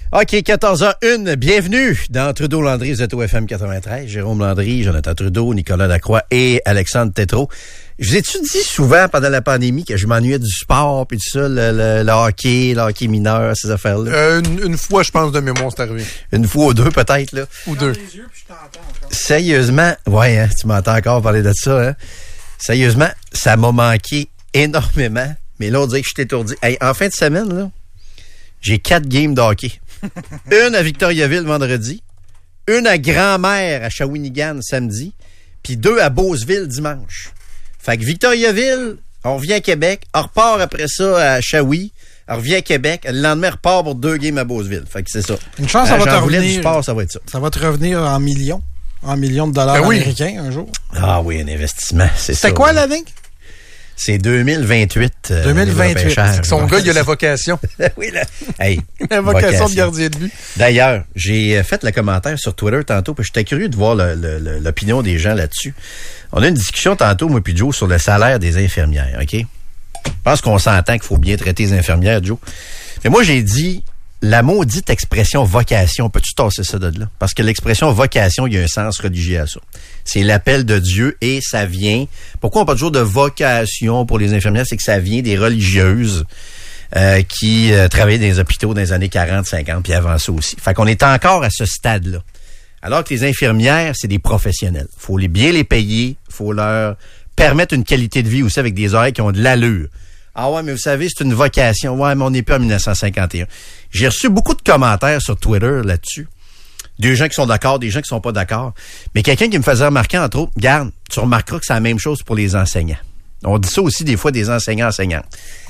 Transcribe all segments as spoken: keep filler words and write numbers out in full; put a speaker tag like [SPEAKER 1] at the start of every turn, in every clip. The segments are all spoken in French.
[SPEAKER 1] OK, quatorze heures une, bienvenue dans Trudeau-Landry, Z O F M quatre-vingt-treize. Jérôme Landry, Jonathan Trudeau, Nicolas Lacroix et Alexandre Tétrault. Je vous ai-tu dit souvent pendant la pandémie que je m'ennuyais du sport puis tout ça, le, le, le hockey, le hockey mineur, ces affaires-là?
[SPEAKER 2] Euh, une, une fois, je pense, de mémoire, c'est arrivé.
[SPEAKER 1] Une fois ou deux, peut-être, là.
[SPEAKER 2] Ou deux.
[SPEAKER 3] Les yeux, puis je t'entends encore.
[SPEAKER 1] Sérieusement, ouais, hein, tu m'entends encore parler de ça, hein? Sérieusement, ça m'a manqué énormément. Mais là, on dirait que je suis étourdi. Hey, en fin de semaine, là, j'ai quatre games de hockey. Une à Victoriaville vendredi, une à Grand-Mère à Shawinigan samedi, puis deux à Beauceville dimanche. Fait que Victoriaville, on revient à Québec, on repart après ça à Shawi, on revient à Québec, le lendemain on repart pour deux games à Beauceville. Fait que c'est ça.
[SPEAKER 3] Une chance, ça
[SPEAKER 1] euh,
[SPEAKER 3] va te revenir.
[SPEAKER 1] Du sport, ça va être ça.
[SPEAKER 3] Ça va te revenir en millions, en millions de dollars
[SPEAKER 2] ben oui.
[SPEAKER 3] américains un jour.
[SPEAKER 1] Ah oui, un investissement, c'est ça.
[SPEAKER 3] C'était quoi
[SPEAKER 1] oui.
[SPEAKER 3] l'année?
[SPEAKER 1] C'est deux mille vingt-huit. Euh,
[SPEAKER 3] deux mille vingt-huit.
[SPEAKER 2] Son gars, il a la vocation.
[SPEAKER 1] oui, là. Hey,
[SPEAKER 2] la vocation,
[SPEAKER 1] vocation
[SPEAKER 2] de gardien de but.
[SPEAKER 1] D'ailleurs, j'ai fait le commentaire sur Twitter tantôt, puis j'étais curieux de voir le, le, l'opinion des gens là-dessus. On a une discussion tantôt, moi puis Joe, sur le salaire des infirmières, OK? Je pense qu'on s'entend qu'il faut bien traiter les infirmières, Joe. Mais moi, j'ai dit, la maudite expression vocation, peux-tu tasser ça de là? Parce que l'expression vocation, il y a un sens religieux à ça. C'est l'appel de Dieu et ça vient... Pourquoi on parle toujours de vocation pour les infirmières? C'est que ça vient des religieuses euh, qui euh, travaillaient dans les hôpitaux dans les années quarante, cinquante, puis avant ça aussi. Fait qu'on est encore à ce stade-là. Alors que les infirmières, c'est des professionnels. Faut les bien les payer, faut leur permettre une qualité de vie aussi avec des oreilles qui ont de l'allure. Ah ouais, mais vous savez, c'est une vocation. Ouais, mais on n'est plus en dix-neuf cent cinquante et un. J'ai reçu beaucoup de commentaires sur Twitter là-dessus. Des gens qui sont d'accord, des gens qui sont pas d'accord. Mais quelqu'un qui me faisait remarquer, entre autres, regarde, tu remarqueras que c'est la même chose pour les enseignants. On dit ça aussi des fois des enseignants-enseignantes.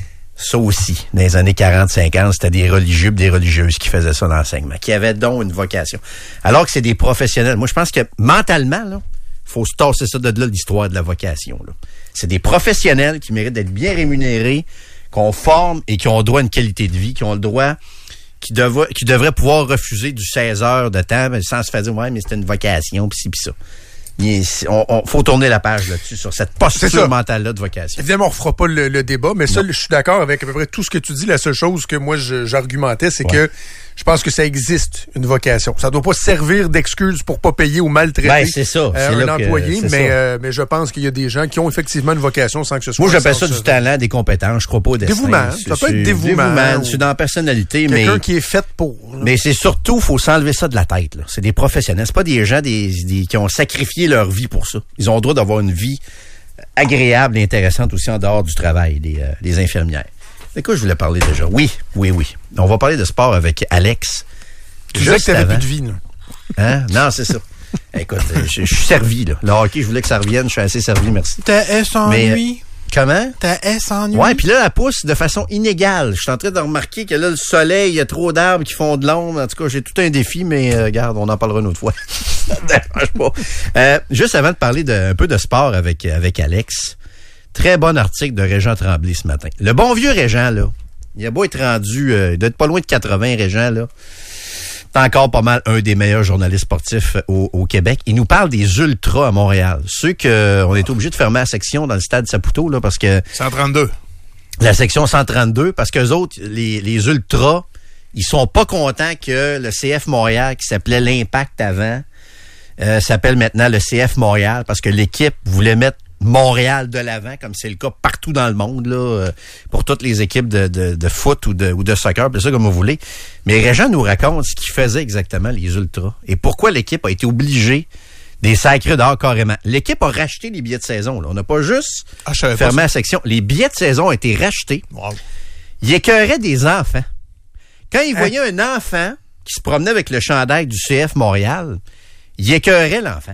[SPEAKER 1] Ça aussi, dans les années quarante cinquante, c'était des religieux, des religieuses qui faisaient ça dans l'enseignement, qui avaient donc une vocation. Alors que c'est des professionnels. Moi, je pense que mentalement, là, faut se tasser ça de là, l'histoire de la vocation, là. C'est des professionnels qui méritent d'être bien rémunérés, qu'on forme et qui ont droit à une qualité de vie, qui ont le droit, qui, devra, qui devraient pouvoir refuser du seize heures de temps sans se faire dire « Ouais, mais c'était une vocation, pis ci, pis ça ». Il on, on, faut tourner la page là-dessus, sur cette posture mentale-là de vocation.
[SPEAKER 2] Évidemment, on refera pas le, le débat, mais ça, non. Je suis d'accord avec à peu près tout ce que tu dis. La seule chose que moi, je, j'argumentais, c'est ouais. que je pense que ça existe, une vocation. Ça doit pas servir d'excuse pour pas payer ou maltraiter
[SPEAKER 1] ben, c'est ça.
[SPEAKER 2] Euh,
[SPEAKER 1] c'est
[SPEAKER 2] un
[SPEAKER 1] là
[SPEAKER 2] employé,
[SPEAKER 1] que,
[SPEAKER 2] mais, euh, mais je pense qu'il y a des gens qui ont effectivement une vocation sans que ce soit...
[SPEAKER 1] Moi, j'appelle ça du talent, des compétences. Je crois pas au destin.
[SPEAKER 2] Dévouement. Ça peut être dévouement.
[SPEAKER 1] Dévouement. C'est dans la personnalité,
[SPEAKER 2] quelqu'un
[SPEAKER 1] mais...
[SPEAKER 2] Quelqu'un qui est fait pour. Là.
[SPEAKER 1] Mais c'est surtout, faut s'enlever ça de la tête, là. C'est des professionnels. C'est pas des gens des, des, qui ont sacrifié leur vie pour ça. Ils ont le droit d'avoir une vie agréable et intéressante aussi en dehors du travail, les, euh, les infirmières. De quoi je voulais parler déjà? Oui, oui, oui. On va parler de sport avec Alex.
[SPEAKER 2] Tu disais que t'avais plus de vie, là.
[SPEAKER 1] Hein? Non, c'est ça. Écoute, je, je suis servi, là. Le hockey, je voulais que ça revienne. Je suis assez servi, merci.
[SPEAKER 3] Ta S ennuie.
[SPEAKER 1] Euh, comment?
[SPEAKER 3] Ta S ennuie.
[SPEAKER 1] Ouais, puis là, elle pousse de façon inégale. Je suis en train de remarquer que là, le soleil, il y a trop d'arbres qui font de l'ombre. En tout cas, j'ai tout un défi, mais euh, regarde, on en parlera une autre fois. Ça ne dérange pas. Euh, juste avant de parler de, un peu de sport avec, avec Alex, très bon article de Régent Tremblay ce matin. Le bon vieux Régent, là, il a beau être rendu, euh, il doit être pas loin de quatre-vingts, Régent, là. C'est encore pas mal un des meilleurs journalistes sportifs au, au Québec. Il nous parle des ultras à Montréal. Ceux que on est obligé de fermer la section dans le stade Saputo, là, parce que...
[SPEAKER 2] cent trente-deux.
[SPEAKER 1] La section cent trente-deux, parce qu'eux autres, les, les ultras, ils sont pas contents que le C F Montréal, qui s'appelait l'Impact avant, euh, s'appelle maintenant le C F Montréal, parce que l'équipe voulait mettre Montréal de l'avant, comme c'est le cas partout dans le monde, là, euh, pour toutes les équipes de, de, de foot ou de, ou de soccer, puis ça comme vous voulez. Mais Régent nous raconte ce qu'ils faisaient exactement, les ultras, et pourquoi l'équipe a été obligée des sacrés dehors carrément. L'équipe a racheté les billets de saison, là. On n'a pas juste
[SPEAKER 2] ah,
[SPEAKER 1] fermé la section. Les billets de saison ont été rachetés.
[SPEAKER 2] Wow.
[SPEAKER 1] Ils écœuraient des enfants. Quand ils hein? voyaient un enfant qui se promenait avec le chandail du C F Montréal, ils écœuraient l'enfant.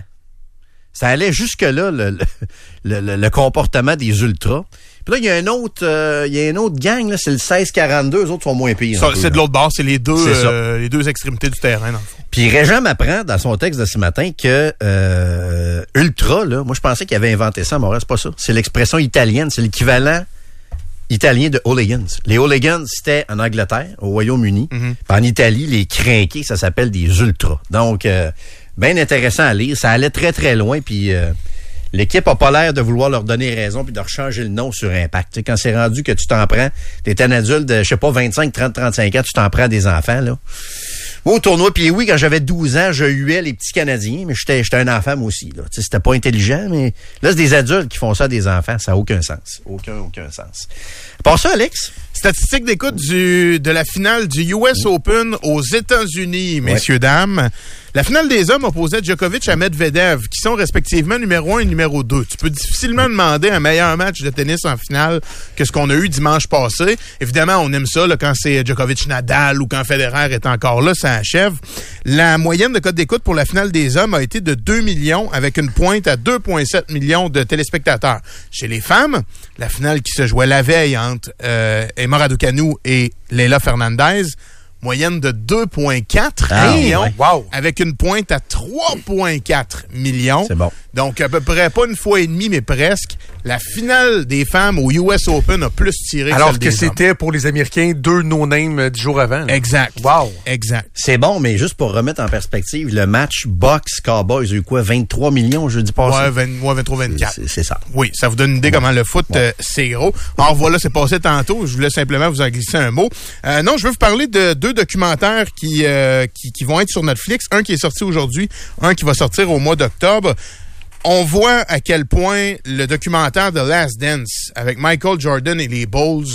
[SPEAKER 1] Ça allait jusque-là, le, le, le, le comportement des ultras. Puis là, il y a un autre, euh, il y a une autre gang, là, c'est le seize quarante-deux, eux autres sont moins pires.
[SPEAKER 2] Ça,
[SPEAKER 1] peu,
[SPEAKER 2] c'est
[SPEAKER 1] là.
[SPEAKER 2] de l'autre bord, c'est les deux, c'est euh, les deux extrémités du terrain, dans le fond.
[SPEAKER 1] Puis Régent m'apprend, dans son texte de ce matin, que euh, ultra, là, moi je pensais qu'il avait inventé ça à Montréal, c'est pas ça. C'est l'expression italienne, c'est l'équivalent italien de hooligans. Les hooligans, c'était en Angleterre, au Royaume-Uni. Mm-hmm. Puis en Italie, les crinqués, ça s'appelle des ultras. Donc... Euh, bien intéressant à lire. Ça allait très, très loin. Puis euh, l'équipe a pas l'air de vouloir leur donner raison puis de rechanger le nom sur Impact. Tu sais, quand c'est rendu que tu t'en prends, t'es un adulte de, je sais pas, vingt-cinq, trente, trente-cinq ans, tu t'en prends à des enfants, là. Moi, au tournoi Pee-Wee, quand j'avais douze ans, je huais les petits Canadiens, mais j'étais, j'étais un enfant moi aussi, là. Tu sais, c'était pas intelligent, mais là, c'est des adultes qui font ça à des enfants. Ça n'a aucun sens. Aucun, aucun sens. Pour ça, Alex?
[SPEAKER 4] Statistique d'écoute du de la finale du U S Open aux États-Unis, messieurs, ouais. dames. La finale des hommes opposait Djokovic à Medvedev, qui sont respectivement numéro un et numéro deux. Tu peux difficilement demander un meilleur match de tennis en finale que ce qu'on a eu dimanche passé. Évidemment, on aime ça là, quand c'est Djokovic-Nadal ou quand Federer est encore là, ça achève. La moyenne de code d'écoute pour la finale des hommes a été de deux millions, avec une pointe à deux virgule sept millions de téléspectateurs. Chez les femmes, la finale qui se jouait la veille entre euh, Emma Raducanu et Leila Fernandez, moyenne de deux virgule quatre
[SPEAKER 1] ah,
[SPEAKER 4] millions,
[SPEAKER 1] ouais.
[SPEAKER 4] wow. avec une pointe à trois virgule quatre millions.
[SPEAKER 1] C'est bon.
[SPEAKER 4] Donc, à peu près, pas une fois et demie, mais presque. La finale des femmes au U S Open a plus tiré que
[SPEAKER 2] Alors
[SPEAKER 4] celle
[SPEAKER 2] que
[SPEAKER 4] des
[SPEAKER 2] c'était
[SPEAKER 4] hommes.
[SPEAKER 2] Pour les Américains deux no-names dix jours avant. Là.
[SPEAKER 4] Exact.
[SPEAKER 2] Wow.
[SPEAKER 4] Exact.
[SPEAKER 1] C'est bon, mais juste pour remettre en perspective, le match Bucks Cowboys, il y a eu quoi, vingt-trois millions jeudi passé?
[SPEAKER 4] Ouais, vingt, ouais vingt-trois vingt-quatre.
[SPEAKER 1] C'est, c'est ça.
[SPEAKER 4] Oui, ça vous donne une idée comment le foot, ouais. euh, c'est gros. Alors voilà, c'est passé tantôt. Je voulais simplement vous en glisser un mot. Euh, non, je veux vous parler de deux documentaires qui, euh, qui, qui vont être sur Netflix. Un qui est sorti aujourd'hui, un qui va sortir au mois d'octobre. On voit à quel point le documentaire The Last Dance avec Michael Jordan et les Bulls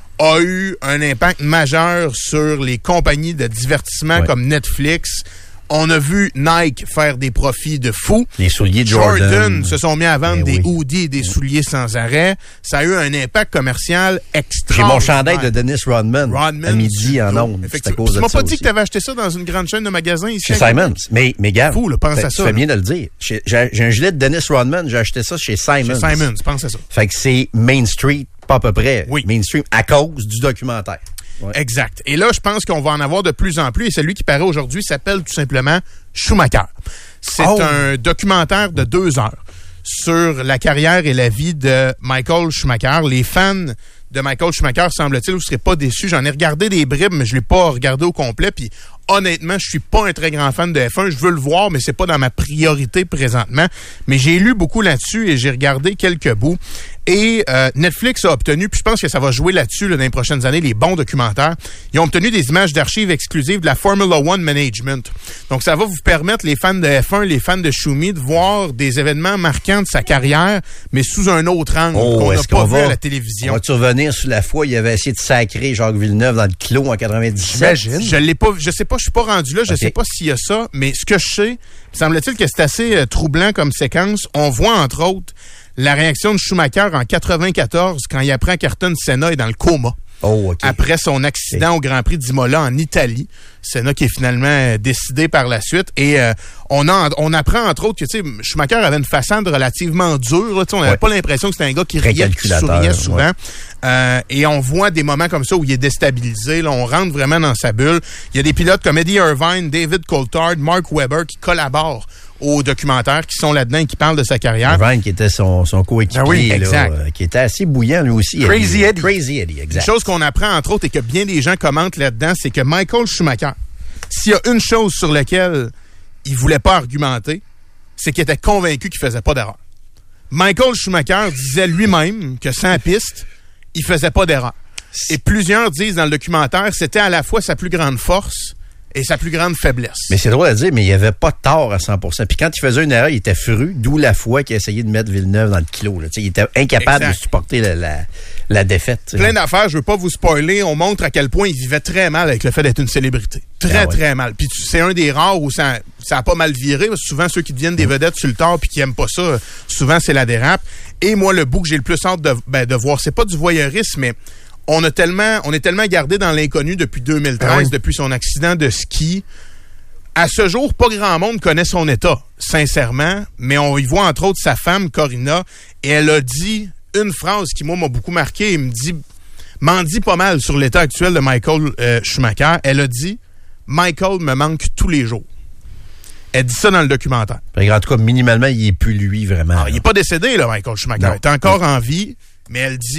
[SPEAKER 4] a eu un impact majeur sur les compagnies de divertissement ouais. comme Netflix. On a vu Nike faire des profits de fou.
[SPEAKER 1] Les souliers de Jordan.
[SPEAKER 4] Jordan se sont mis à vendre
[SPEAKER 1] ben
[SPEAKER 4] des
[SPEAKER 1] oui.
[SPEAKER 4] hoodies et des souliers sans arrêt. Ça a eu un impact commercial extraordinaire.
[SPEAKER 1] J'ai mon chandail de Dennis Rodman,
[SPEAKER 4] Rodman
[SPEAKER 1] à midi en ondes. C'est à cause
[SPEAKER 4] tu
[SPEAKER 1] de
[SPEAKER 4] m'as
[SPEAKER 1] ça
[SPEAKER 4] pas dit
[SPEAKER 1] aussi.
[SPEAKER 4] que tu avais acheté ça dans une grande chaîne de magasins ici.
[SPEAKER 1] Chez Simons. Mais, mais gars,
[SPEAKER 4] fou, là, pense à ça.
[SPEAKER 1] Tu fais bien de le dire. J'ai, j'ai un gilet de Dennis Rodman, j'ai acheté ça chez Simons.
[SPEAKER 4] Chez Simons, pense à ça.
[SPEAKER 1] Fait que c'est Main Street, pas à peu près.
[SPEAKER 4] Oui.
[SPEAKER 1] Main Street à cause du documentaire.
[SPEAKER 4] Ouais. Exact. Et là, je pense qu'on va en avoir de plus en plus. Et celui qui paraît aujourd'hui s'appelle tout simplement Schumacher. C'est oh. un documentaire de deux heures sur la carrière et la vie de Michael Schumacher. Les fans de Michael Schumacher, semble-t-il, vous ne serez pas déçus. J'en ai regardé des bribes, mais je ne l'ai pas regardé au complet. Puis honnêtement, je suis pas un très grand fan de F un. Je veux le voir, mais c'est pas dans ma priorité présentement. Mais j'ai lu beaucoup là-dessus et j'ai regardé quelques bouts. Et euh, Netflix a obtenu, puis je pense que ça va jouer là-dessus là, dans les prochaines années, les bons documentaires. Ils ont obtenu des images d'archives exclusives de la Formula One Management. Donc, ça va vous permettre, les fans de F un, les fans de Schumi, de voir des événements marquants de sa carrière, mais sous un autre angle
[SPEAKER 1] oh,
[SPEAKER 4] qu'on n'a pas vu
[SPEAKER 1] va,
[SPEAKER 4] à la télévision.
[SPEAKER 1] On va-tu revenir sur la fois, il avait essayé de sacrer Jacques Villeneuve dans le clos en quatre-vingt-dix-sept?
[SPEAKER 4] J'imagine. Je l'ai pas, je sais pas, je suis pas rendu là, je okay. sais pas s'il y a ça, mais ce que je sais, semble-t-il que c'est assez euh, troublant comme séquence. On voit, entre autres, la réaction de Schumacher en quatre-vingt-quatorze quand il apprend qu'Ayrton Senna est dans le coma.
[SPEAKER 1] Oh, okay.
[SPEAKER 4] Après son accident okay. au Grand Prix d'Imola en Italie. Senna qui est finalement décidé par la suite. Et euh, on, a, on apprend entre autres que tu sais, Schumacher avait une façade relativement dure. Là, on n'avait ouais. pas l'impression que c'était un gars qui riait, qui souriait souvent. Ouais. Euh, et on voit des moments comme ça où il est déstabilisé. Là, on rentre vraiment dans sa bulle. Il y a des pilotes comme Eddie Irvine, David Coulthard, Mark Webber qui collaborent aux documentaires, qui sont là-dedans et qui parlent de sa carrière.
[SPEAKER 1] Irvine qui était son, son coéquipier, ah oui, exact. Là, qui était assez bouillant lui aussi.
[SPEAKER 2] Crazy Eddie.
[SPEAKER 1] Crazy Eddie, exact.
[SPEAKER 4] Une chose qu'on apprend entre autres et que bien des gens commentent là-dedans, c'est que Michael Schumacher, s'il y a une chose sur laquelle il voulait pas argumenter, c'est qu'il était convaincu qu'il faisait pas d'erreur. Michael Schumacher disait lui-même que sans piste, il faisait pas d'erreur. Et plusieurs disent dans le documentaire, c'était à la fois sa plus grande force et sa plus grande faiblesse.
[SPEAKER 1] Mais c'est drôle à dire, mais il n'y avait pas tort à cent pour cent. Puis quand il faisait une erreur, il était fru, d'où la fois qu'il a essayé de mettre Villeneuve dans le kilo. Là. Il était incapable exact. de supporter la, la, la défaite. T'sais.
[SPEAKER 4] Plein d'affaires, je veux pas vous spoiler. On montre à quel point il vivait très mal avec le fait d'être une célébrité. Très, ah ouais. très mal. Puis c'est un des rares où ça, ça a pas mal viré. Parce que souvent, ceux qui deviennent des vedettes sur le tard puis qui aiment pas ça, souvent, c'est la dérape. Et moi, le bout que j'ai le plus hâte de, ben, de voir, c'est pas du voyeurisme, mais on a tellement, on est tellement gardé dans l'inconnu depuis deux mille treize, ah oui. depuis son accident de ski. À ce jour, pas grand monde connaît son état, sincèrement, mais on y voit entre autres sa femme, Corinna, et elle a dit une phrase qui, moi, m'a beaucoup marqué et me dit, m'en dit pas mal sur l'état actuel de Michael euh, Schumacher. Elle a dit, Michael me manque tous les jours. Elle dit ça dans le documentaire.
[SPEAKER 1] En tout cas, minimalement, il n'est plus lui, vraiment.
[SPEAKER 4] Alors, il n'est pas décédé, là, Michael Schumacher. Non. Il est encore non. en vie, mais elle dit,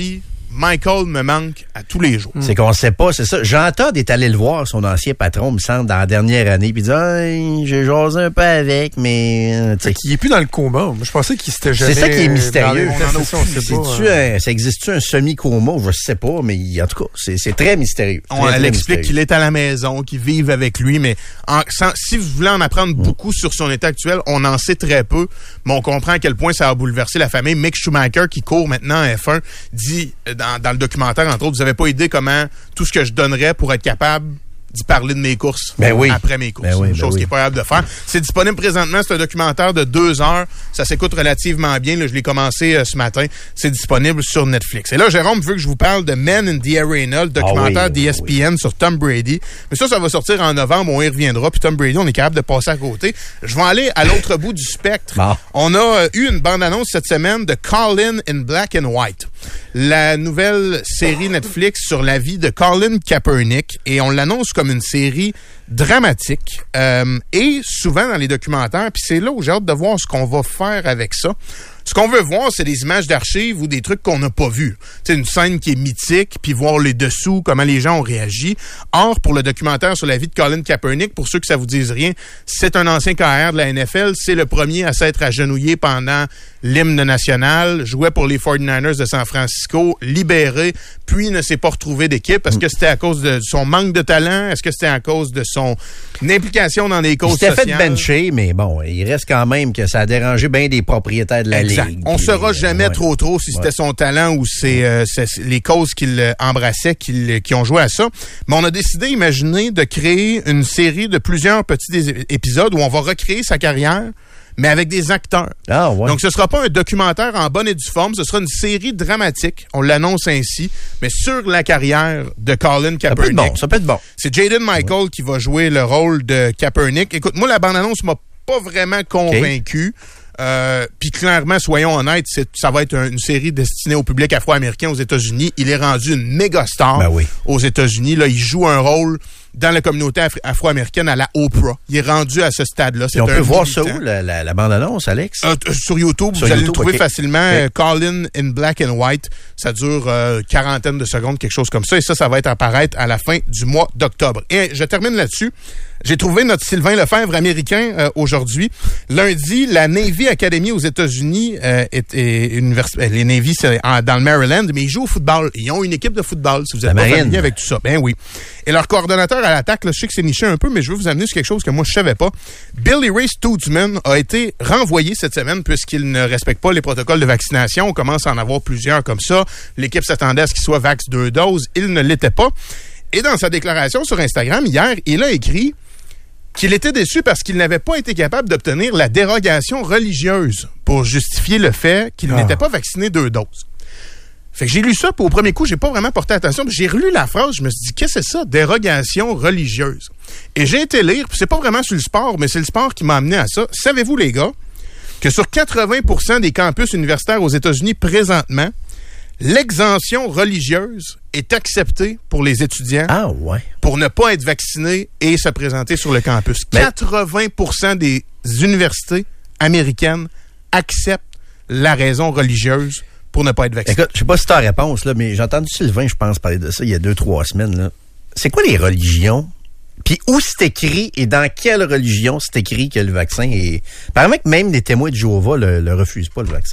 [SPEAKER 4] Michael me manque à tous les jours.
[SPEAKER 1] C'est qu'on sait pas, c'est ça. Jean-Todd est allé le voir, son ancien patron, me semble, dans la dernière année, puis il dit hey, j'ai jasé un peu avec, mais... Euh,
[SPEAKER 2] il est plus dans le coma. Moi, je pensais qu'il s'était jamais...
[SPEAKER 1] C'est ça qui est mystérieux.
[SPEAKER 2] On ça, on sait pas,
[SPEAKER 1] tu
[SPEAKER 2] hein.
[SPEAKER 1] un, ça existe-tu un semi-coma? Je sais pas, mais en tout cas, c'est, c'est très mystérieux.
[SPEAKER 4] On,
[SPEAKER 1] très,
[SPEAKER 4] elle
[SPEAKER 1] très
[SPEAKER 4] explique
[SPEAKER 1] mystérieux.
[SPEAKER 4] qu'il est à la maison, qu'il vive avec lui, mais en, sans, si vous voulez en apprendre mmh. beaucoup sur son état actuel, on en sait très peu, mais on comprend à quel point ça a bouleversé la famille. Mick Schumacher, qui court maintenant en F un, dit dans, dans le documentaire, entre autres, vous n'avez pas idée comment tout ce que je donnerais pour être capable d'y parler de mes courses
[SPEAKER 1] ben oui.
[SPEAKER 4] après mes courses.
[SPEAKER 1] Ben oui,
[SPEAKER 4] une
[SPEAKER 1] ben
[SPEAKER 4] chose
[SPEAKER 1] oui.
[SPEAKER 4] qui est pas capable de faire. C'est disponible présentement. C'est un documentaire de deux heures. Ça s'écoute relativement bien. Là, je l'ai commencé euh, ce matin. C'est disponible sur Netflix. Et là, Jérôme veut que je vous parle de Men in the Arena, le documentaire
[SPEAKER 1] ah oui,
[SPEAKER 4] d'E S P N oui. sur Tom Brady. Mais ça, ça va sortir en novembre. On y reviendra. Puis Tom Brady, on est capable de passer à côté. Je vais aller à l'autre bout du spectre.
[SPEAKER 1] Bon.
[SPEAKER 4] On a euh, eu une bande-annonce cette semaine de Colin in Black and White. La nouvelle série Netflix sur la vie de Colin Kaepernick. Et on l'annonce comme une série dramatique euh, et souvent dans les documentaires, puis c'est là où j'ai hâte de voir ce qu'on va faire avec ça. Ce qu'on veut voir, c'est des images d'archives ou des trucs qu'on n'a pas vus. C'est une scène qui est mythique, puis voir les dessous, comment les gens ont réagi. Or, pour le documentaire sur la vie de Colin Kaepernick, pour ceux que ça vous dise rien, c'est un ancien carrière de la N F L. C'est le premier à s'être agenouillé pendant l'hymne national, jouait pour les forty-niners de San Francisco, libéré, puis ne s'est pas retrouvé d'équipe. Est-ce que c'était à cause de son manque de talent? Est-ce que c'était à cause de son implication dans des causes sociales?
[SPEAKER 1] Il s'était fait bencher, mais bon, il reste quand même que ça a dérangé bien des propriétaires de la
[SPEAKER 4] exact.
[SPEAKER 1] Ligue.
[SPEAKER 4] On ne saura jamais
[SPEAKER 1] ouais.
[SPEAKER 4] trop trop si c'était ouais. son talent ou c'est, euh, c'est les causes qu'il embrassait qui, qui ont joué à ça. Mais on a décidé, imaginez, de créer une série de plusieurs petits épisodes où on va recréer sa carrière, mais avec des acteurs.
[SPEAKER 1] Ah, ouais.
[SPEAKER 4] Donc, ce sera pas un documentaire en bonne et due forme, ce sera une série dramatique, on l'annonce ainsi, mais sur la carrière de Colin Kaepernick.
[SPEAKER 1] Ça peut être bon, ça peut être bon.
[SPEAKER 4] C'est Jaden Michael ouais. qui va jouer le rôle de Kaepernick. Écoute, moi, la bande-annonce m'a pas vraiment convaincu. Okay. Euh, puis clairement, soyons honnêtes, c'est, ça va être un, une série destinée au public afro-américain aux États-Unis. Il est rendu une méga star
[SPEAKER 1] ben oui.
[SPEAKER 4] aux États-Unis. Là, il joue un rôle dans la communauté afri- afro-américaine à la Oprah. Il est rendu à ce stade-là. C'est
[SPEAKER 1] on
[SPEAKER 4] un
[SPEAKER 1] peut voir
[SPEAKER 4] militant.
[SPEAKER 1] ça où, la, la, la bande-annonce, Alex?
[SPEAKER 4] Euh, t- sur YouTube,
[SPEAKER 1] sur
[SPEAKER 4] vous allez
[SPEAKER 1] YouTube,
[SPEAKER 4] le trouver
[SPEAKER 1] okay.
[SPEAKER 4] facilement.
[SPEAKER 1] Okay.
[SPEAKER 4] Euh, Colin in Black and White. Ça dure euh, quarantaine de secondes, quelque chose comme ça. Et ça, ça va être apparaître à la fin du mois d'octobre. Et je termine là-dessus. J'ai trouvé notre Sylvain Lefebvre américain euh, aujourd'hui. Lundi, la Navy Academy aux États-Unis euh, est, est univers- les Navy, c'est en, dans le Maryland, mais ils jouent au football. Ils ont une équipe de football, si vous êtes
[SPEAKER 1] la
[SPEAKER 4] pas
[SPEAKER 1] marine.
[SPEAKER 4] familier avec tout ça. Ben oui. Et leur coordonnateur à l'attaque, là, je sais que c'est niché un peu, mais je veux vous amener sur quelque chose que moi, je savais pas. Billy Ray Stutzman a été renvoyé cette semaine puisqu'il ne respecte pas les protocoles de vaccination. On commence à en avoir plusieurs comme ça. L'équipe s'attendait à ce qu'il soit vax deux doses. Il ne l'était pas. Et dans sa déclaration sur Instagram, hier, il a écrit qu'il était déçu parce qu'il n'avait pas été capable d'obtenir la dérogation religieuse pour justifier le fait qu'il ah. n'était pas vacciné deux doses. Fait que j'ai lu ça, puis au premier coup, j'ai pas vraiment porté attention. Puis j'ai relu la phrase, je me suis dit, qu'est-ce que c'est ça, dérogation religieuse? Et j'ai été lire, puis c'est pas vraiment sur le sport, mais c'est le sport qui m'a amené à ça. Savez-vous, les gars, que sur quatre-vingts pour cent des campus universitaires aux États-Unis présentement, l'exemption religieuse est acceptée pour les étudiants
[SPEAKER 1] ah, ouais.
[SPEAKER 4] pour ne pas être vaccinés et se présenter sur le campus. Mais quatre-vingts pour cent des universités américaines acceptent la raison religieuse pour ne pas être vacciné.
[SPEAKER 1] Écoute, je sais pas si tu as la réponse, là, mais j'ai entendu Sylvain, je pense, parler de ça il y a deux, trois semaines. Là. C'est quoi les religions? Puis où c'est écrit et dans quelle religion c'est écrit que le vaccin est... Apparemment que même les témoins de Jéhovah le, le refusent pas, le vaccin.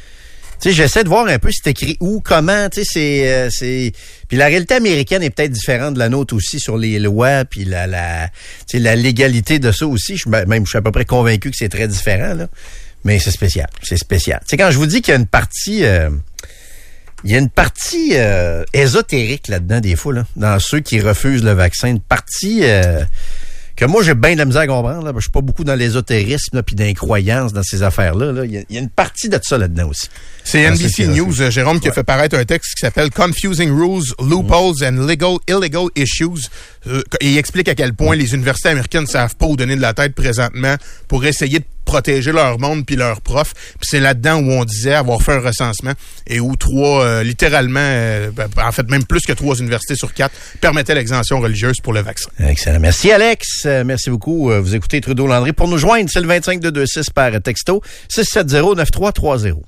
[SPEAKER 1] Tu sais, j'essaie de voir un peu c'est écrit où, comment, tu sais, c'est, euh, c'est... Puis la réalité américaine est peut-être différente de la nôtre aussi sur les lois, puis la, la, tu sais, la légalité de ça aussi. Je, même, je suis à peu près convaincu que c'est très différent, là. Mais c'est spécial, c'est spécial. Tu sais, quand je vous dis qu'il y a une partie... Euh, il y a une partie euh, ésotérique là-dedans, des fois, là, dans ceux qui refusent le vaccin. Une partie... Euh, que moi, j'ai bien de la misère à comprendre. Là. Je suis pas beaucoup dans l'ésotérisme puis d'incroyance dans ces affaires-là. Là. Il, y a, il y a une partie de ça là-dedans aussi.
[SPEAKER 4] C'est N B C News, euh, Jérôme, qui ouais. a fait paraître un texte qui s'appelle « Confusing Rules, Loopholes and Legal Illegal Issues euh, ». Et il explique à quel point les universités américaines ne savent pas où donner de la tête présentement pour essayer de protéger leur monde puis leurs profs. Puis c'est là-dedans où on disait avoir fait un recensement et où trois, euh, littéralement, euh, en fait même plus que trois universités sur quatre permettaient l'exemption religieuse pour le vaccin.
[SPEAKER 1] Excellent. Merci Alex. Euh, merci beaucoup. Euh, vous écoutez Trudeau-Landry. Pour nous joindre, c'est le vingt-cinq deux deux six par texto six sept zéro neuf trois trois zéro.